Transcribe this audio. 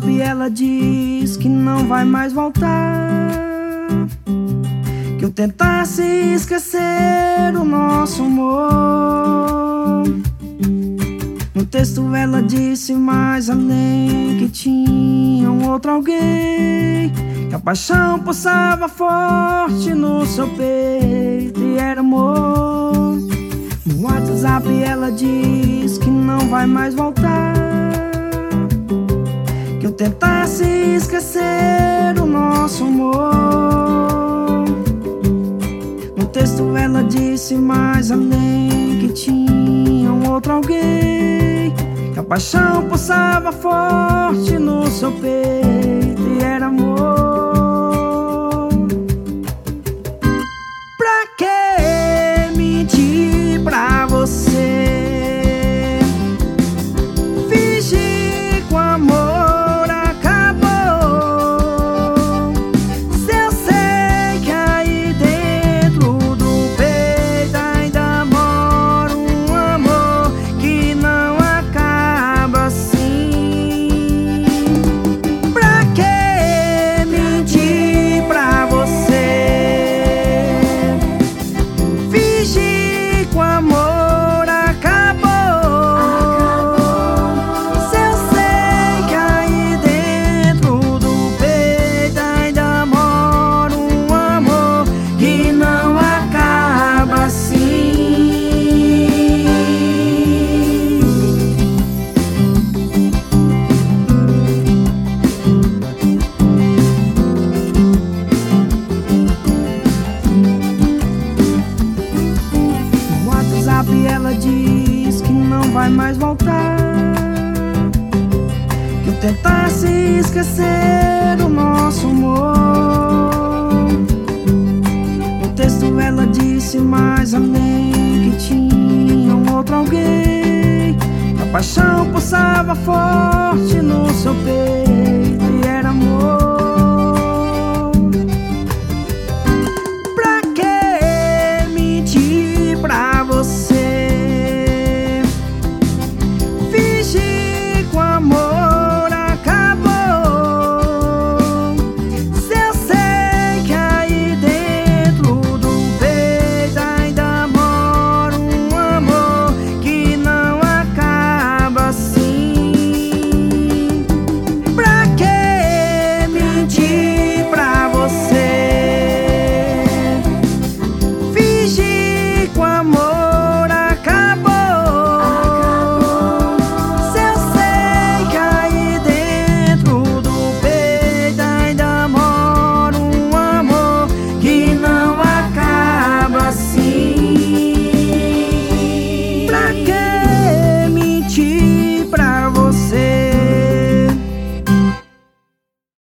WhatsApp ela diz que não vai mais voltar, que eu tentasse esquecer o nosso amor. No texto ela disse mais além que tinha um outro alguém, que a paixão pulsava forte no seu peito e era amor. No WhatsApp ela diz que não vai mais voltar, que eu tentasse esquecer o nosso amor. No texto ela disse mais além que tinha um outro alguém, que a paixão pulsava forte no seu peito e era amor. Pra que mentir pra você? Fingir que o amor acabou. Se eu sei que aí dentro do peito ainda mora um amor que não acaba assim. Pra que mentir pra você? Fingir que o amor acabou. Se eu sei que aí dentro do peito ainda mora um amor que não acaba assim. No WhatsApp ela diz que não vai mais voltar, que eu tentasse esquecer o nosso amor. No texto ela disse mais além que tinha um outro alguém, que a paixão pulsava forte no seu peito